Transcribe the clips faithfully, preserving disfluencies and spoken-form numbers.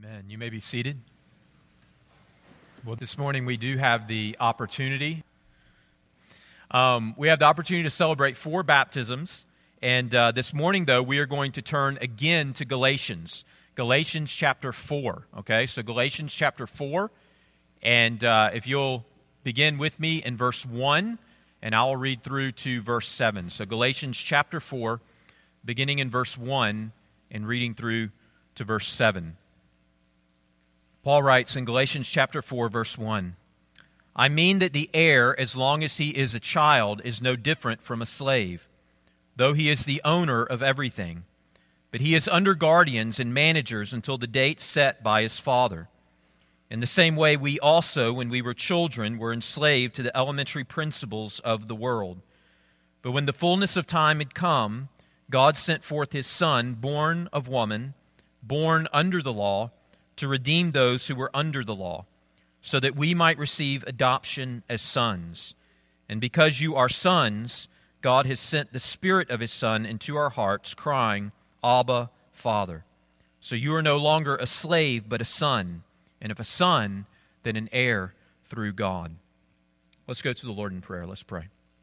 Amen. You may be seated. Well, this morning we do have the opportunity. Um, we have the opportunity to celebrate four baptisms. And uh, this morning, though, we are going to turn again to Galatians. Galatians chapter four. Okay, so Galatians chapter four. And uh, if you'll begin with me in verse one, and I'll read through to verse seven. So Galatians chapter four, beginning in verse one and reading through to verse seven. Paul writes in Galatians chapter four, verse one, I mean that the heir, as long as he is a child, is no different from a slave, though he is the owner of everything. But he is under guardians and managers until the date set by his father. In the same way, we also, when we were children, were enslaved to the elementary principles of the world. But when the fullness of time had come, God sent forth his Son, born of woman, born under the law, to redeem those who were under the law, so that we might receive adoption as sons. And because you are sons, God has sent the Spirit of his Son into our hearts, crying, Abba, Father. So you are no longer a slave, but a son, and if a son, then an heir through God. Let's go to the Lord in prayer. Let's pray.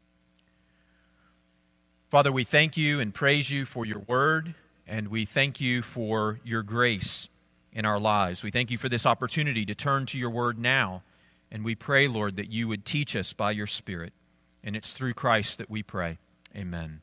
Father, we thank you and praise you for your word, and we thank you for your grace in our lives. We thank you for this opportunity to turn to your word now, and we pray, Lord, that you would teach us by your Spirit, and it's through Christ that we pray. Amen.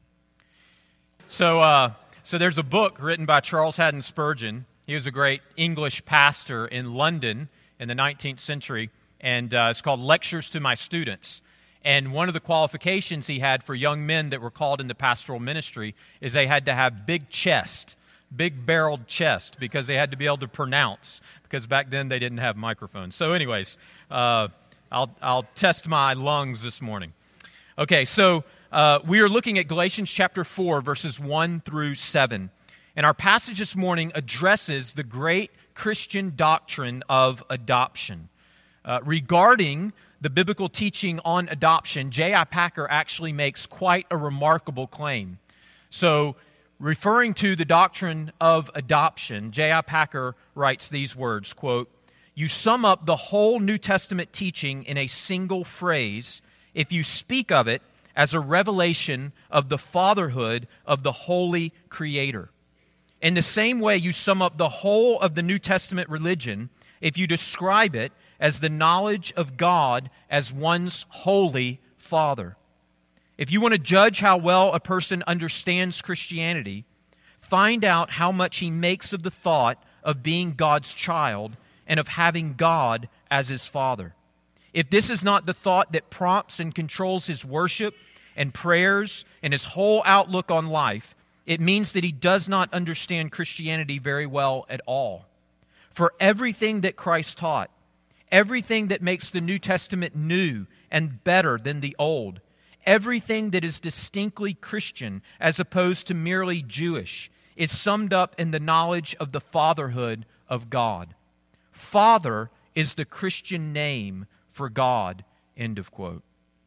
So, uh, so there's a book written by Charles Haddon Spurgeon. He was a great English pastor in London in the nineteenth century, and uh, it's called Lectures to My Students. And one of the qualifications he had for young men that were called into pastoral ministry is they had to have big chest, big barreled chest, because they had to be able to pronounce, because back then they didn't have microphones. So anyways, uh, I'll, I'll test my lungs this morning. Okay, so uh, we are looking at Galatians chapter four, verses one through seven. And our passage this morning addresses the great Christian doctrine of adoption. Uh, regarding the biblical teaching on adoption, J I Packer actually makes quite a remarkable claim. So, referring to the doctrine of adoption, J I Packer writes these words, quote, you sum up the whole New Testament teaching in a single phrase if you speak of it as a revelation of the fatherhood of the holy Creator. In the same way, you sum up the whole of the New Testament religion if you describe it as the knowledge of God as one's holy Father. If you want to judge how well a person understands Christianity, find out how much he makes of the thought of being God's child and of having God as his Father. If this is not the thought that prompts and controls his worship and prayers and his whole outlook on life, it means that he does not understand Christianity very well at all. For everything that Christ taught, everything that makes the New Testament new and better than the Old, everything that is distinctly Christian as opposed to merely Jewish, is summed up in the knowledge of the fatherhood of God. Father is the Christian name for God, end of quote.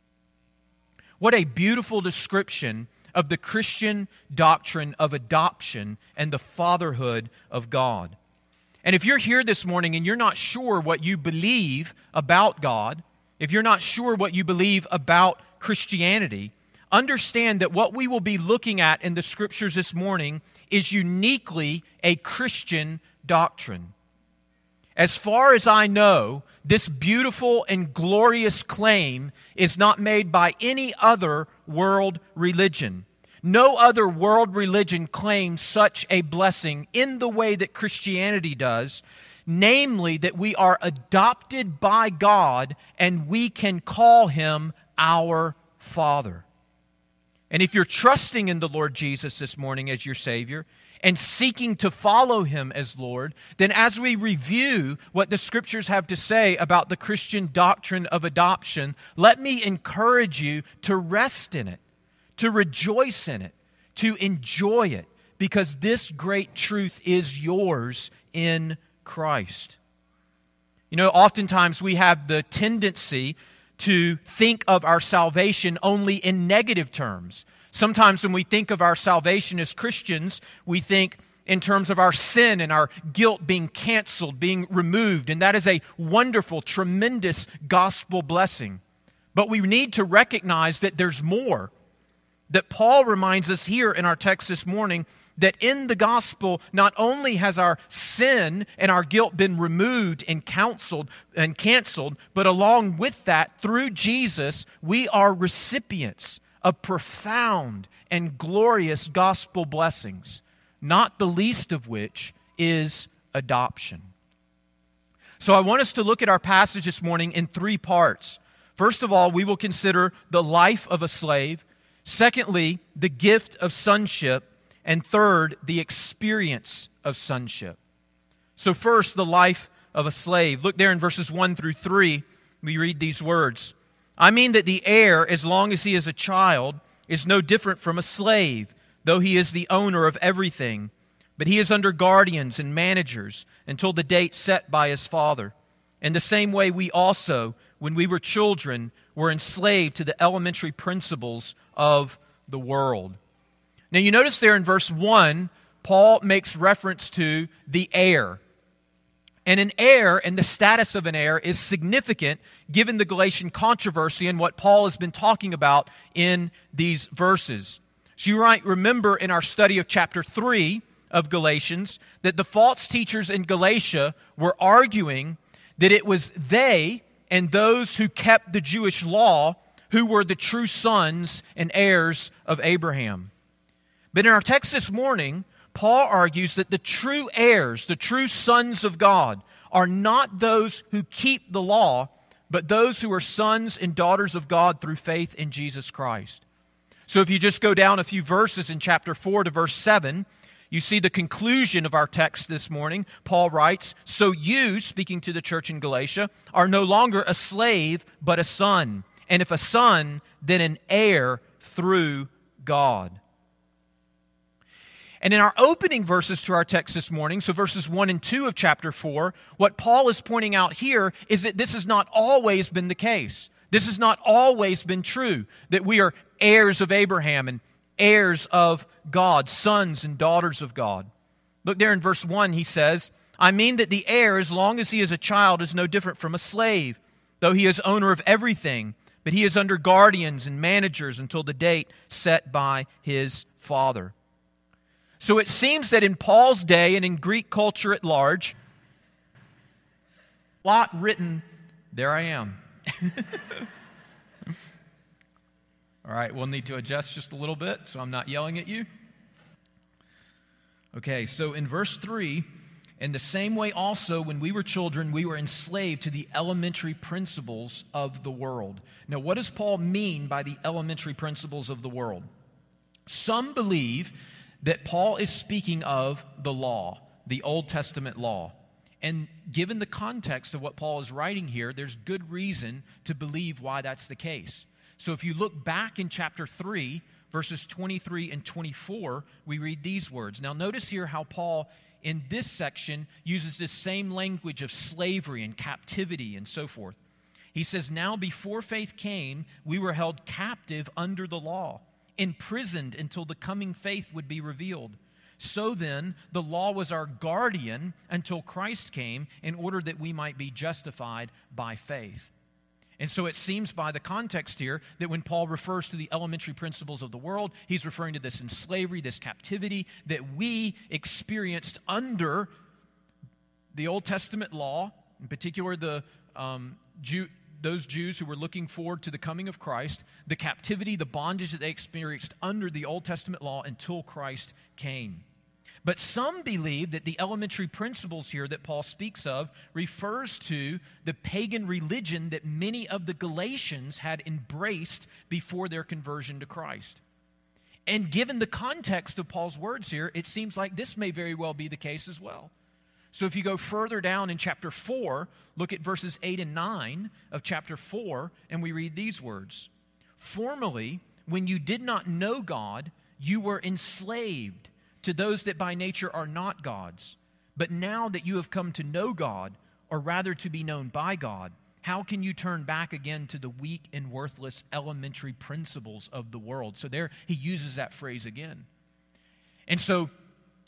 What a beautiful description of the Christian doctrine of adoption and the fatherhood of God. And if you're here this morning and you're not sure what you believe about God, if you're not sure what you believe about Christianity, understand that what we will be looking at in the Scriptures this morning is uniquely a Christian doctrine. As far as I know, this beautiful and glorious claim is not made by any other world religion. No other world religion claims such a blessing in the way that Christianity does, namely that we are adopted by God and we can call Him our Father. And if you're trusting in the Lord Jesus this morning as your Savior and seeking to follow Him as Lord, then as we review what the Scriptures have to say about the Christian doctrine of adoption, let me encourage you to rest in it, to rejoice in it, to enjoy it, because this great truth is yours in Christ. You know, oftentimes we have the tendency to think of our salvation only in negative terms. Sometimes when we think of our salvation as Christians, we think in terms of our sin and our guilt being canceled, being removed. And that is a wonderful, tremendous gospel blessing. But we need to recognize that there's more. That Paul reminds us here in our text this morning that in the gospel, not only has our sin and our guilt been removed and counseled and canceled, but along with that, through Jesus, we are recipients of profound and glorious gospel blessings, not the least of which is adoption. So I want us to look at our passage this morning in three parts. First of all, we will consider the life of a slave. Secondly, the gift of sonship. And third, the experience of sonship. So first, the life of a slave. Look there in verses one through three. We read these words. I mean that the heir, as long as he is a child, is no different from a slave, though he is the owner of everything. But he is under guardians and managers until the date set by his father. In the same way, we also, when we were children, were enslaved to the elementary principles of the world. Now you notice there in verse one, Paul makes reference to the heir. And an heir and the status of an heir is significant given the Galatian controversy and what Paul has been talking about in these verses. So you might remember in our study of chapter three of Galatians that the false teachers in Galatia were arguing that it was they and those who kept the Jewish law who were the true sons and heirs of Abraham. But in our text this morning, Paul argues that the true heirs, the true sons of God, are not those who keep the law, but those who are sons and daughters of God through faith in Jesus Christ. So if you just go down a few verses in chapter four to verse seven, you see the conclusion of our text this morning. Paul writes, so you, speaking to the church in Galatia, are no longer a slave, but a son. And if a son, then an heir through God. And in our opening verses to our text this morning, so verses one and two of chapter four, what Paul is pointing out here is that this has not always been the case. This has not always been true, that we are heirs of Abraham and heirs of God, sons and daughters of God. Look there in verse one, he says, I mean that the heir, as long as he is a child, is no different from a slave, though he is owner of everything, but he is under guardians and managers until the date set by his father. So it seems that in Paul's day and in Greek culture at large, a lot written, there I am. All right, we'll need to adjust just a little bit so I'm not yelling at you. Okay, so in verse three, in the same way also when we were children, we were enslaved to the elementary principles of the world. Now, what does Paul mean by the elementary principles of the world? Some believe that Paul is speaking of the law, the Old Testament law. And given the context of what Paul is writing here, there's good reason to believe why that's the case. So if you look back in chapter three, verses twenty-three and twenty-four, we read these words. Now notice here how Paul, in this section, uses this same language of slavery and captivity and so forth. He says, now before faith came, we were held captive under the law, imprisoned until the coming faith would be revealed. So then, the law was our guardian until Christ came in order that we might be justified by faith. And so it seems by the context here that when Paul refers to the elementary principles of the world, he's referring to this in slavery, this captivity that we experienced under the Old Testament law, in particular the um, Jew, those Jews who were looking forward to the coming of Christ, the captivity, the bondage that they experienced under the Old Testament law until Christ came. But some believe that the elementary principles here that Paul speaks of refers to the pagan religion that many of the Galatians had embraced before their conversion to Christ. And given the context of Paul's words here, it seems like this may very well be the case as well. So if you go further down in chapter four, look at verses eight and nine of chapter four, and we read these words. Formerly, when you did not know God, you were enslaved to those that by nature are not God's. But now that you have come to know God, or rather to be known by God, how can you turn back again to the weak and worthless elementary principles of the world? So there he uses that phrase again. And so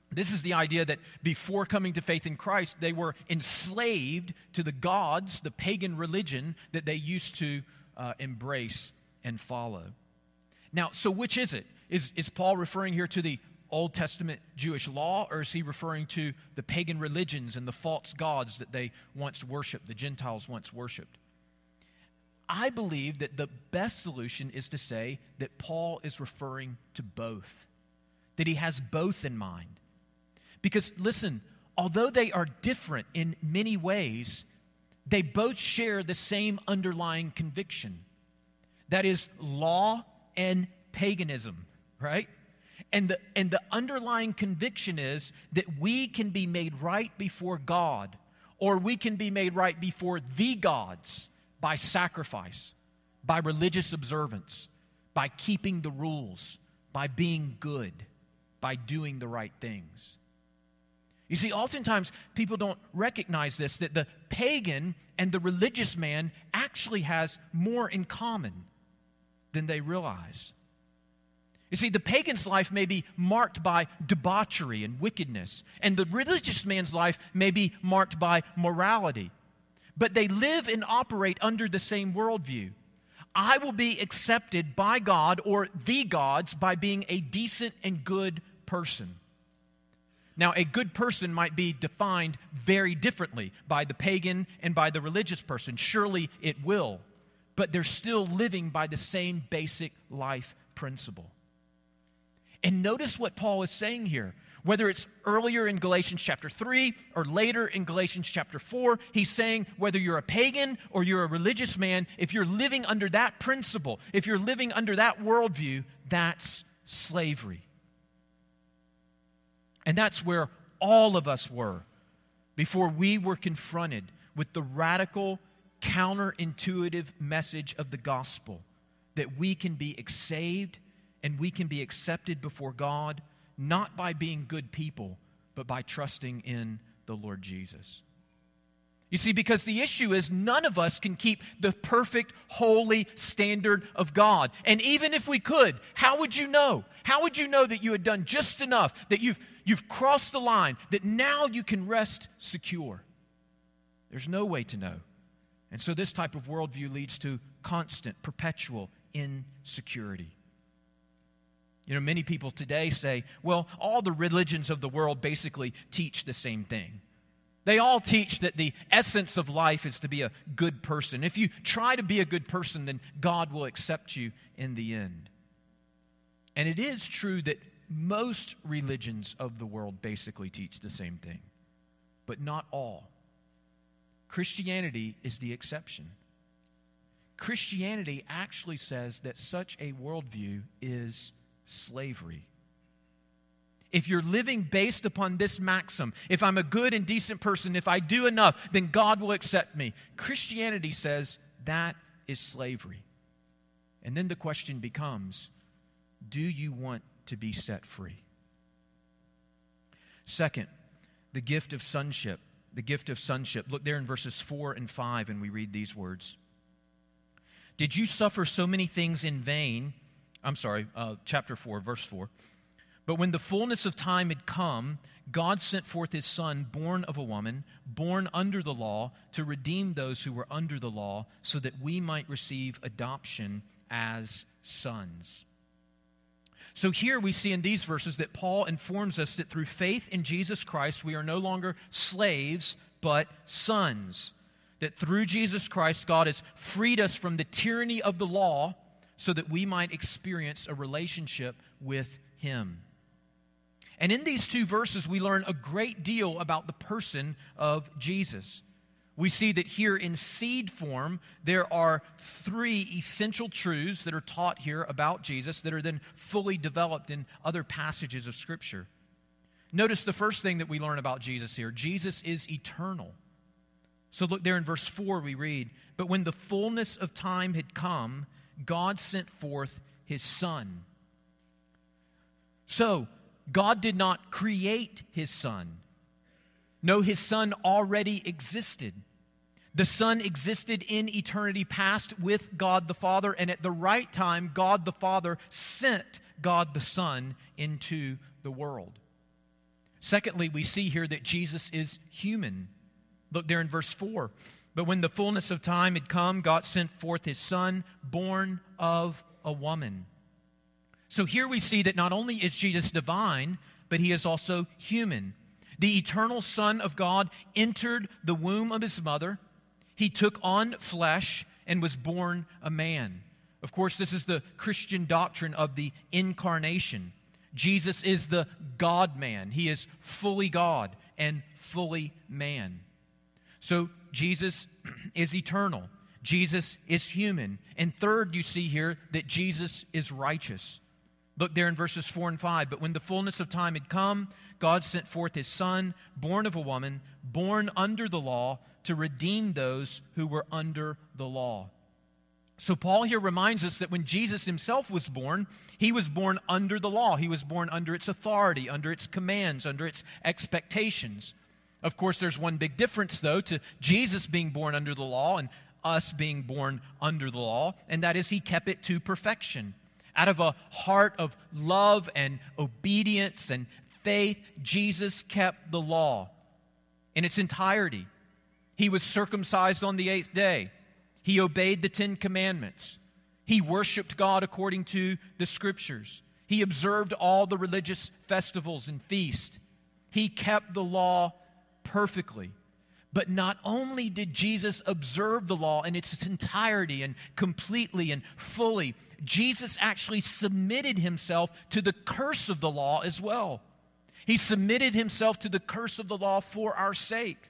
This is the idea that before coming to faith in Christ, they were enslaved to the gods, the pagan religion that they used to uh, embrace and follow. Now, so which is it? Is, is Paul referring here to the Old Testament Jewish law, or is he referring to the pagan religions and the false gods that they once worshiped, the Gentiles once worshiped? I believe that the best solution is to say that Paul is referring to both, that he has both in mind. Because, listen, although they are different in many ways, they both share the same underlying conviction. That is law and paganism, right? And the, and the underlying conviction is that we can be made right before God, or we can be made right before the gods by sacrifice, by religious observance, by keeping the rules, by being good, by doing the right things. You see, oftentimes people don't recognize this, that the pagan and the religious man actually has more in common than they realize. You see, the pagan's life may be marked by debauchery and wickedness, and the religious man's life may be marked by morality. But they live and operate under the same worldview. I will be accepted by God or the gods by being a decent and good person. Now, a good person might be defined very differently by the pagan and by the religious person. Surely it will. But they're still living by the same basic life principle. And notice what Paul is saying here. Whether it's earlier in Galatians chapter three or later in Galatians chapter four, he's saying whether you're a pagan or you're a religious man, if you're living under that principle, if you're living under that worldview, that's slavery. And that's where all of us were before we were confronted with the radical, counterintuitive message of the gospel that we can be saved and we can be accepted before God, not by being good people, but by trusting in the Lord Jesus. You see, because the issue is none of us can keep the perfect, holy standard of God. And even if we could, how would you know? How would you know that you had done just enough, that you've, you've crossed the line, that now you can rest secure? There's no way to know. And so this type of worldview leads to constant, perpetual insecurity. You know, many people today say, well, all the religions of the world basically teach the same thing. They all teach that the essence of life is to be a good person. If you try to be a good person, then God will accept you in the end. And it is true that most religions of the world basically teach the same thing, but not all. Christianity is the exception. Christianity actually says that such a worldview is slavery. If you're living based upon this maxim, if I'm a good and decent person, if I do enough, then God will accept me. Christianity says that is slavery. And then the question becomes, do you want to be set free? Second, the gift of sonship. The gift of sonship. Look there in verses four and five, and we read these words. Did you suffer so many things in vain? I'm sorry, uh, chapter four, verse four. But when the fullness of time had come, God sent forth His Son, born of a woman, born under the law, to redeem those who were under the law, so that we might receive adoption as sons. So here we see in these verses that Paul informs us that through faith in Jesus Christ, we are no longer slaves, but sons. That through Jesus Christ, God has freed us from the tyranny of the law so that we might experience a relationship with Him. And in these two verses, we learn a great deal about the person of Jesus. We see that here in seed form, there are three essential truths that are taught here about Jesus that are then fully developed in other passages of Scripture. Notice the first thing that we learn about Jesus here. Jesus is eternal. So look there in verse four we read, but when the fullness of time had come, God sent forth His Son. So, God did not create His Son. No, His Son already existed. The Son existed in eternity past with God the Father, and at the right time, God the Father sent God the Son into the world. Secondly, we see here that Jesus is human. Look there in verse four. But when the fullness of time had come, God sent forth his Son, born of a woman. So here we see that not only is Jesus divine, but he is also human. The eternal Son of God entered the womb of his mother. He took on flesh and was born a man. Of course, this is the Christian doctrine of the incarnation. Jesus is the God-man. He is fully God and fully man. So Jesus is eternal. Jesus is human. And third, you see here that Jesus is righteous. Look there in verses four and five. But when the fullness of time had come, God sent forth his Son, born of a woman, born under the law, to redeem those who were under the law. So Paul here reminds us that when Jesus himself was born, he was born under the law. He was born under its authority, under its commands, under its expectations. Of course, there's one big difference, though, to Jesus being born under the law and us being born under the law, and that is he kept it to perfection. Out of a heart of love and obedience and faith, Jesus kept the law in its entirety. He was circumcised on the eighth day. He obeyed the Ten Commandments. He worshiped God according to the Scriptures. He observed all the religious festivals and feasts. He kept the law perfectly. But not only did Jesus observe the law in its entirety and completely and fully, Jesus actually submitted himself to the curse of the law as well. He submitted himself to the curse of the law for our sake.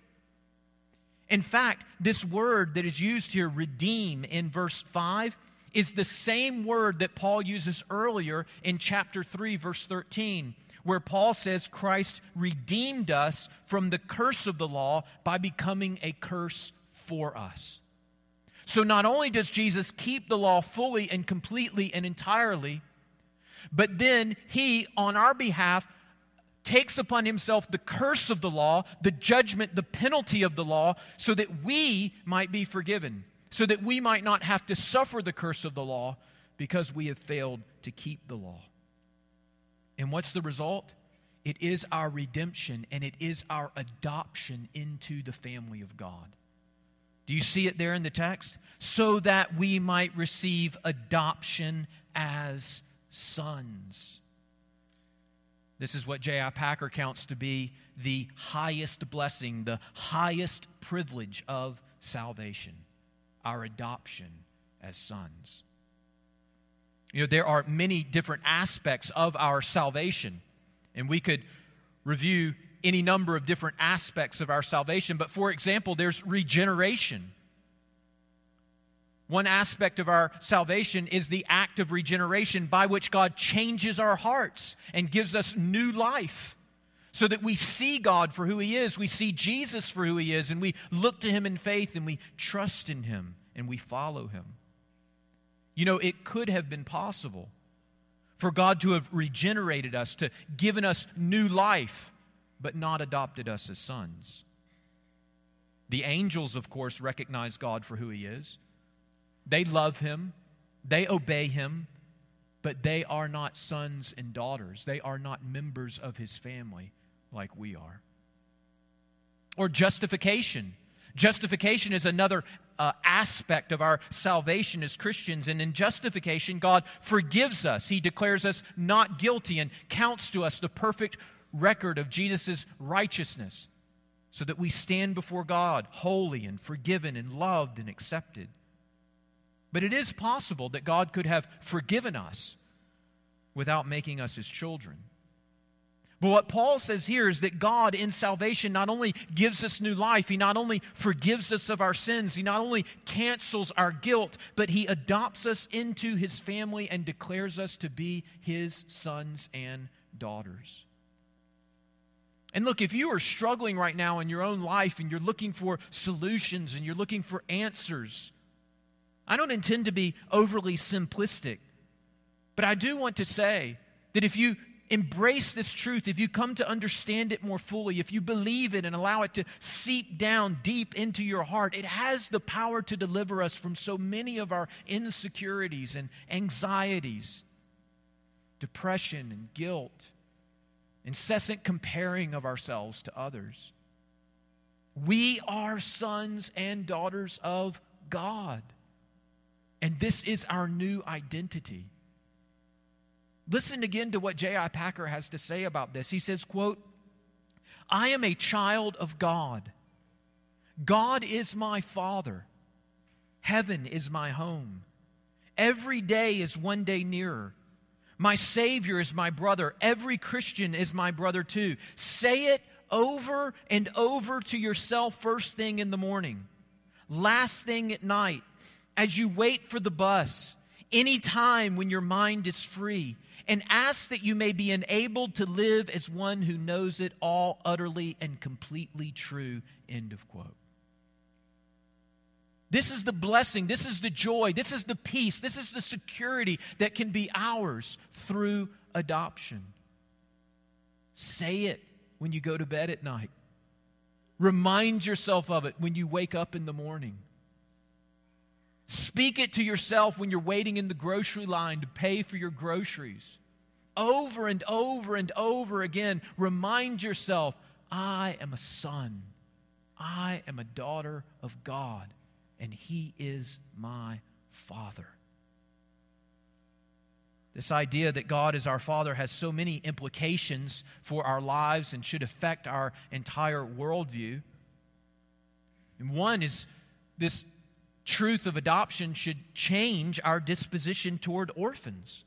In fact, this word that is used here, redeem, in verse five, is the same word that Paul uses earlier in chapter three, verse thirteen, where Paul says Christ redeemed us from the curse of the law by becoming a curse for us. So not only does Jesus keep the law fully and completely and entirely, but then he, on our behalf, takes upon himself the curse of the law, the judgment, the penalty of the law, so that we might be forgiven, so that we might not have to suffer the curse of the law because we have failed to keep the law. And what's the result? It is our redemption and it is our adoption into the family of God. Do you see it there in the text? So that we might receive adoption as sons. This is what J I Packer counts to be the highest blessing, the highest privilege of salvation, our adoption as sons. You know, there are many different aspects of our salvation, and we could review any number of different aspects of our salvation. But for example, there's regeneration. One aspect of our salvation is the act of regeneration by which God changes our hearts and gives us new life so that we see God for who He is, we see Jesus for who He is, and we look to Him in faith and we trust in Him and we follow Him. You know, it could have been possible for God to have regenerated us, to given us new life, but not adopted us as sons. The angels, of course, recognize God for who He is. They love Him, they obey Him, but they are not sons and daughters. They are not members of His family like we are. Or justification. Justification is another uh, aspect of our salvation as Christians. And in justification, God forgives us. He declares us not guilty and counts to us the perfect record of Jesus' righteousness so that we stand before God holy and forgiven and loved and accepted. But it is possible that God could have forgiven us without making us His children. But what Paul says here is that God in salvation not only gives us new life, He not only forgives us of our sins, He not only cancels our guilt, but He adopts us into His family and declares us to be His sons and daughters. And look, if you are struggling right now in your own life and you're looking for solutions and you're looking for answers, I don't intend to be overly simplistic, but I do want to say that if you embrace this truth, if you come to understand it more fully, if you believe it and allow it to seep down deep into your heart, it has the power to deliver us from so many of our insecurities and anxieties, depression and guilt, incessant comparing of ourselves to others. We are sons and daughters of God. And this is our new identity. Listen again to what J I Packer has to say about this. He says, quote, "I am a child of God. God is my Father. Heaven is my home. Every day is one day nearer. My Savior is my brother. Every Christian is my brother too." Say it over and over to yourself first thing in the morning, last thing at night, as you wait for the bus, any time when your mind is free, and ask that you may be enabled to live as one who knows it all utterly and completely true. End of quote. This is the blessing, this is the joy, this is the peace, this is the security that can be ours through adoption. Say it when you go to bed at night. Remind yourself of it when you wake up in the morning. Speak it to yourself when you're waiting in the grocery line to pay for your groceries. Over and over and over again, remind yourself, I am a son. I am a daughter of God, and He is my Father. This idea that God is our Father has so many implications for our lives and should affect our entire worldview. And one is this truth of adoption should change our disposition toward orphans.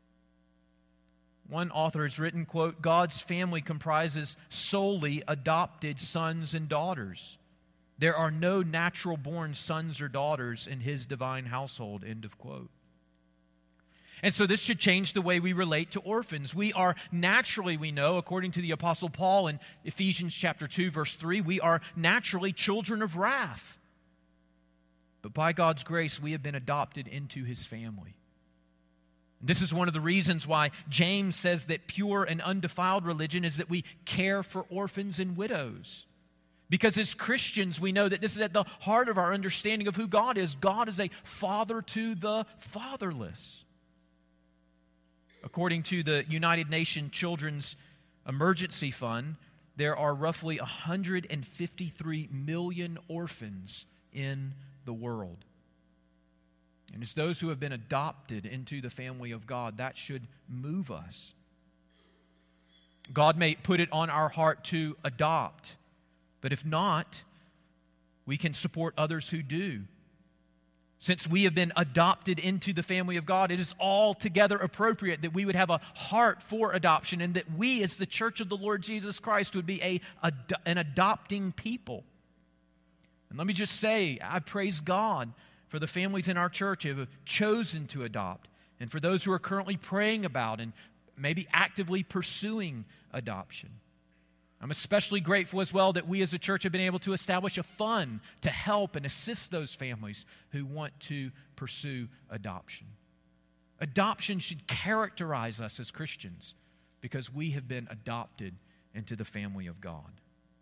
One author has written, quote, "God's family comprises solely adopted sons and daughters. There are no natural-born sons or daughters in His divine household," end of quote. And so this should change the way we relate to orphans. We are naturally, we know, according to the Apostle Paul in Ephesians chapter two, verse three, we are naturally children of wrath. But by God's grace, we have been adopted into His family. This is one of the reasons why James says that pure and undefiled religion is that we care for orphans and widows. Because as Christians, we know that this is at the heart of our understanding of who God is. God is a father to the fatherless. According to the United Nations Children's Emergency Fund, there are roughly one hundred fifty-three million orphans in the world. And it's those who have been adopted into the family of God that should move us. God may put it on our heart to adopt, but if not, we can support others who do. Since we have been adopted into the family of God, it is altogether appropriate that we would have a heart for adoption and that we, as the church of the Lord Jesus Christ, would be a, a an adopting people. And let me just say, I praise God for the families in our church who have chosen to adopt, and for those who are currently praying about and maybe actively pursuing adoption. I'm especially grateful as well that we as a church have been able to establish a fund to help and assist those families who want to pursue adoption. Adoption should characterize us as Christians because we have been adopted into the family of God.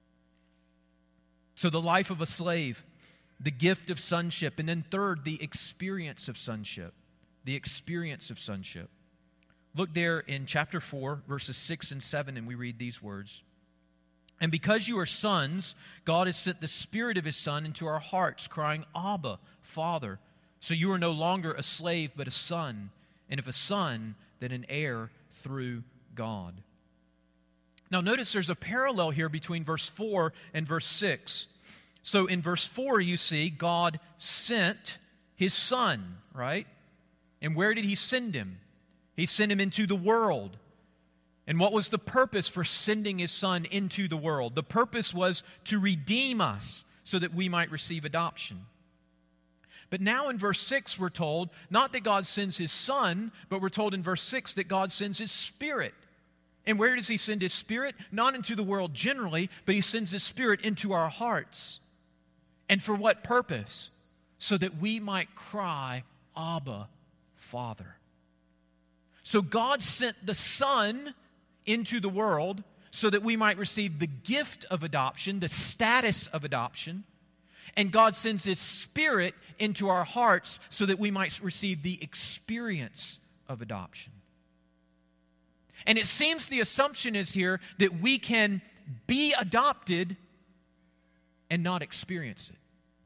So the life of a slave, the gift of sonship, and then third, the experience of sonship. The experience of sonship. Look there in chapter four, verses six and seven, and we read these words. "And because you are sons, God has sent the Spirit of His Son into our hearts, crying, 'Abba, Father.' So you are no longer a slave, but a son. And if a son, then an heir through God." Now notice there's a parallel here between verse four and verse six. So in verse four, you see, God sent His Son, right? And where did He send Him? He sent Him into the world. And what was the purpose for sending His Son into the world? The purpose was to redeem us so that we might receive adoption. But now in verse six, we're told, not that God sends His Son, but we're told in verse six that God sends His Spirit. And where does He send His Spirit? Not into the world generally, but He sends His Spirit into our hearts. And for what purpose? So that we might cry, "Abba, Father." So God sent the Son into the world so that we might receive the gift of adoption, the status of adoption. And God sends His Spirit into our hearts so that we might receive the experience of adoption. And it seems the assumption is here that we can be adopted and not experience it.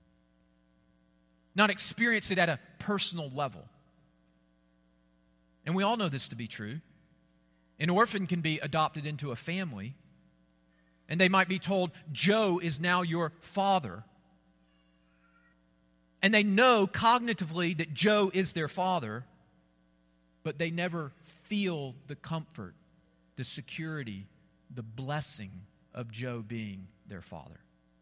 Not experience it at a personal level. And we all know this to be true. An orphan can be adopted into a family, and they might be told, Joe is now your father. And they know cognitively that Joe is their father, but they never feel the comfort, the security, the blessing of Joe being their father.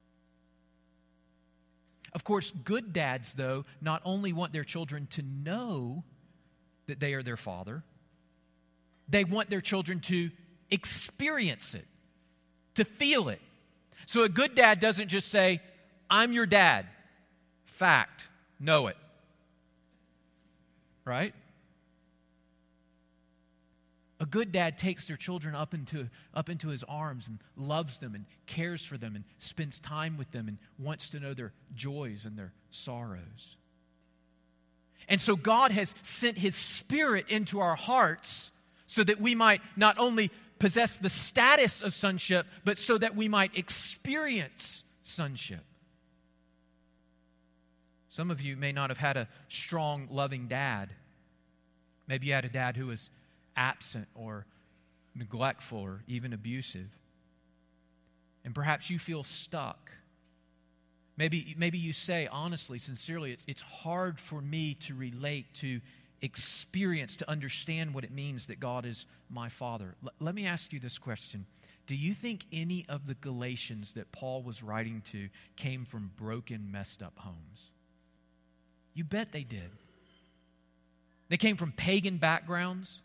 Of course, good dads, though, not only want their children to know that they are their father, they want their children to experience it, to feel it. So a good dad doesn't just say, I'm your dad. Fact, know it. Right? A good dad takes their children up into, up into his arms and loves them and cares for them and spends time with them and wants to know their joys and their sorrows. And so God has sent His Spirit into our hearts so that we might not only possess the status of sonship, but so that we might experience sonship. Some of you may not have had a strong, loving dad. Maybe you had a dad who was absent or neglectful or even abusive. And perhaps you feel stuck. Maybe, maybe you say, honestly, sincerely, it's, it's hard for me to relate, to experience, to understand what it means that God is my Father. L- let me ask you this question. Do you think any of the Galatians that Paul was writing to came from broken, messed up homes? You bet they did. They came from pagan backgrounds.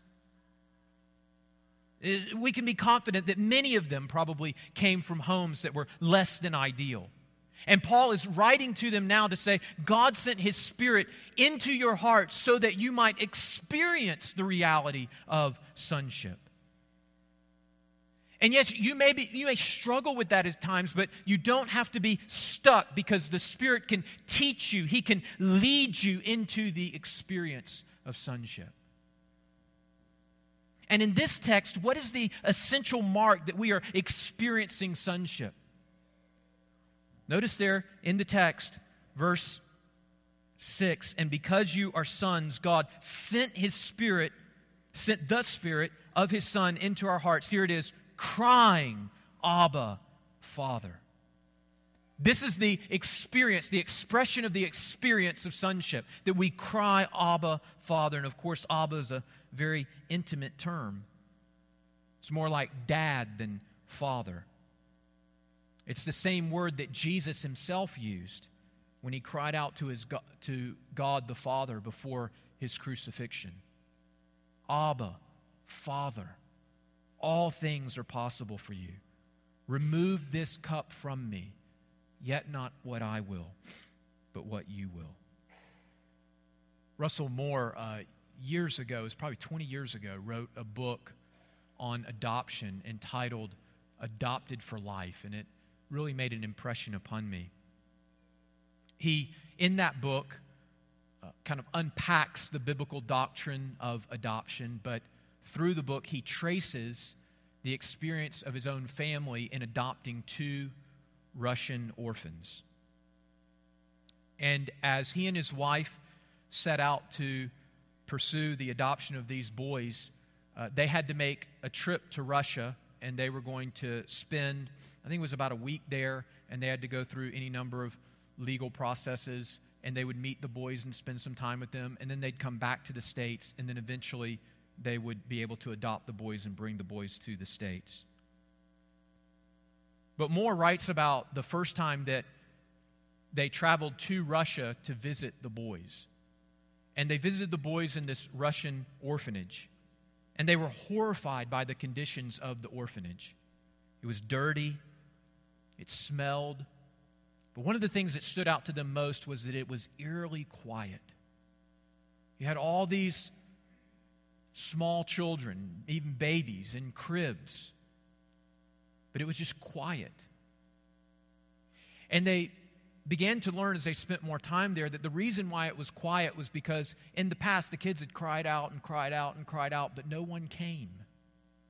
We can be confident that many of them probably came from homes that were less than ideal. And Paul is writing to them now to say, God sent His Spirit into your heart so that you might experience the reality of sonship. And yes, you may be, you may struggle with that at times, but you don't have to be stuck because the Spirit can teach you. He can lead you into the experience of sonship. And in this text, what is the essential mark that we are experiencing sonship? Notice there in the text, verse six, and because you are sons, God sent His Spirit, sent the Spirit of His Son into our hearts. Here it is, crying, Abba, Father. This is the experience, the expression of the experience of sonship, that we cry, Abba, Father. And of course, Abba is a very intimate term. It's more like dad than father. It's the same word that Jesus Himself used when He cried out to, his, to God the Father before His crucifixion. Abba, Father, all things are possible for you. Remove this cup from me. Yet not what I will, but what you will. Russell Moore, uh, years ago, it was probably twenty years ago, wrote a book on adoption entitled Adopted for Life, and it really made an impression upon me. He, in that book, uh, kind of unpacks the biblical doctrine of adoption, but through the book, he traces the experience of his own family in adopting two Russian orphans. And as he and his wife set out to pursue the adoption of these boys, uh, they had to make a trip to Russia, and they were going to spend, I think it was about a week there, and they had to go through any number of legal processes, and they would meet the boys and spend some time with them, and then they'd come back to the States, and then eventually they would be able to adopt the boys and bring the boys to the States. But Moore writes about the first time that they traveled to Russia to visit the boys. And they visited the boys in this Russian orphanage. And they were horrified by the conditions of the orphanage. It was dirty. It smelled. But one of the things that stood out to them most was that it was eerily quiet. You had all these small children, even babies, in cribs. But it was just quiet. And they began to learn as they spent more time there that the reason why it was quiet was because in the past the kids had cried out and cried out and cried out, but no one came.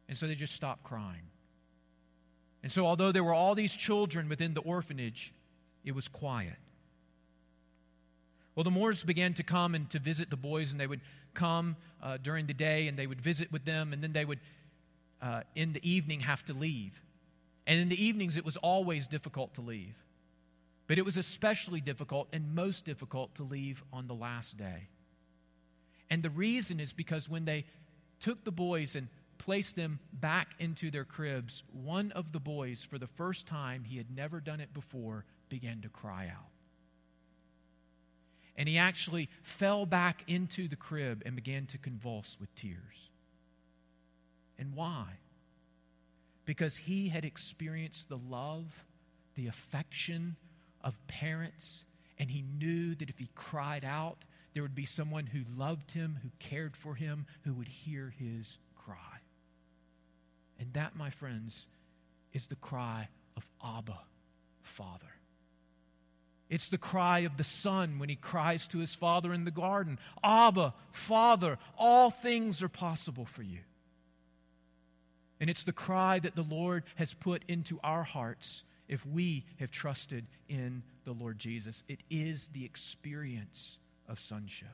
And so they just stopped crying. And so although there were all these children within the orphanage, it was quiet. Well, the Moores began to come and to visit the boys, and they would come uh, during the day, and they would visit with them, and then they would, uh, in the evening, have to leave. And in the evenings, it was always difficult to leave. But it was especially difficult and most difficult to leave on the last day. And the reason is because when they took the boys and placed them back into their cribs, one of the boys, for the first time, he had never done it before, began to cry out. And he actually fell back into the crib and began to convulse with tears. And why? Because he had experienced the love, the affection of parents, and he knew that if he cried out, there would be someone who loved him, who cared for him, who would hear his cry. And that, my friends, is the cry of Abba, Father. It's the cry of the son when he cries to his father in the garden, Abba, Father, all things are possible for you. And it's the cry that the Lord has put into our hearts if we have trusted in the Lord Jesus. It is the experience of sonship.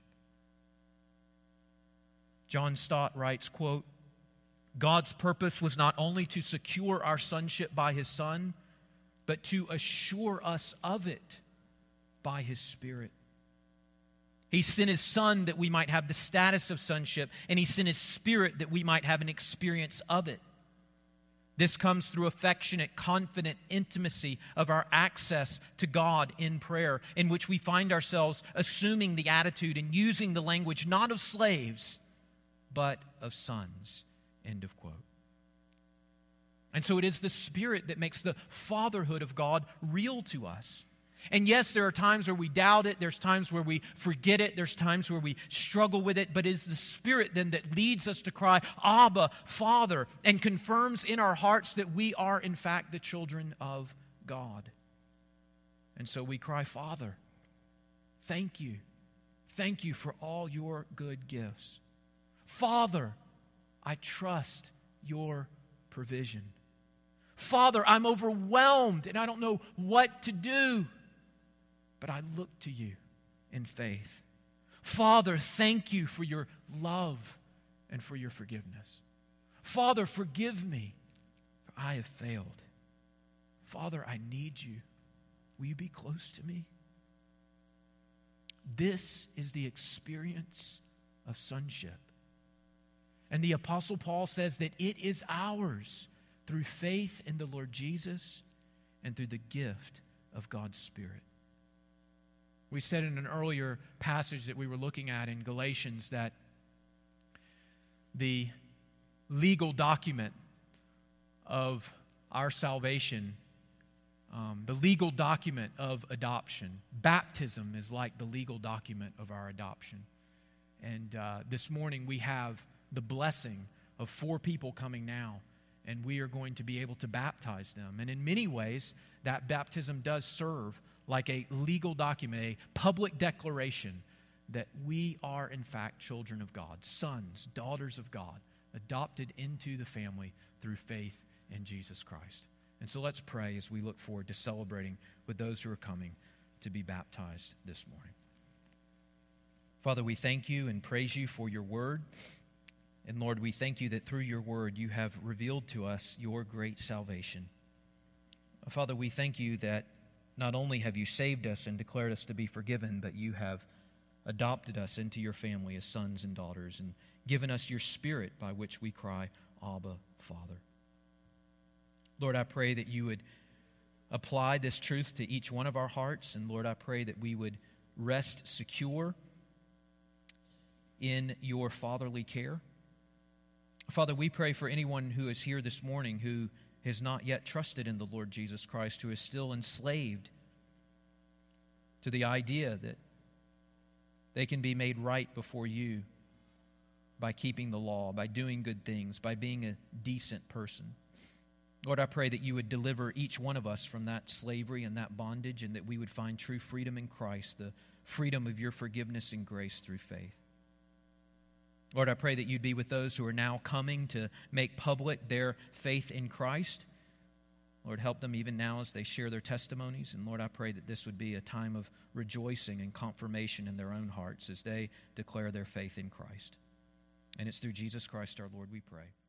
John Stott writes, quote, God's purpose was not only to secure our sonship by his Son, but to assure us of it by his Spirit. He sent his Son that we might have the status of sonship, and he sent his Spirit that we might have an experience of it. This comes through affectionate, confident intimacy of our access to God in prayer, in which we find ourselves assuming the attitude and using the language not of slaves, but of sons. End of quote. And so it is the Spirit that makes the fatherhood of God real to us. And yes, there are times where we doubt it. There's times where we forget it. There's times where we struggle with it. But it's the Spirit then that leads us to cry, Abba, Father, and confirms in our hearts that we are in fact the children of God. And so we cry, Father, thank you. Thank you for all your good gifts. Father, I trust your provision. Father, I'm overwhelmed and I don't know what to do. But I look to you in faith. Father, thank you for your love and for your forgiveness. Father, forgive me, for I have failed. Father, I need you. Will you be close to me? This is the experience of sonship. And the Apostle Paul says that it is ours through faith in the Lord Jesus and through the gift of God's Spirit. We said in an earlier passage that we were looking at in Galatians that the legal document of our salvation, um, the legal document of adoption, baptism is like the legal document of our adoption. And uh, this morning we have the blessing of four people coming now, and we are going to be able to baptize them. And in many ways, that baptism does serve like a legal document, a public declaration that we are in fact children of God, sons, daughters of God, adopted into the family through faith in Jesus Christ. And so let's pray as we look forward to celebrating with those who are coming to be baptized this morning. Father, we thank you and praise you for your word. And Lord, we thank you that through your word you have revealed to us your great salvation. Father, we thank you that not only have you saved us and declared us to be forgiven, but you have adopted us into your family as sons and daughters and given us your Spirit by which we cry, Abba, Father. Lord, I pray that you would apply this truth to each one of our hearts, and Lord, I pray that we would rest secure in your fatherly care. Father, we pray for anyone who is here this morning who has not yet trusted in the Lord Jesus Christ, who is still enslaved to the idea that they can be made right before you by keeping the law, by doing good things, by being a decent person. Lord, I pray that you would deliver each one of us from that slavery and that bondage, and that we would find true freedom in Christ, the freedom of your forgiveness and grace through faith. Lord, I pray that you'd be with those who are now coming to make public their faith in Christ. Lord, help them even now as they share their testimonies. And Lord, I pray that this would be a time of rejoicing and confirmation in their own hearts as they declare their faith in Christ. And it's through Jesus Christ our Lord we pray.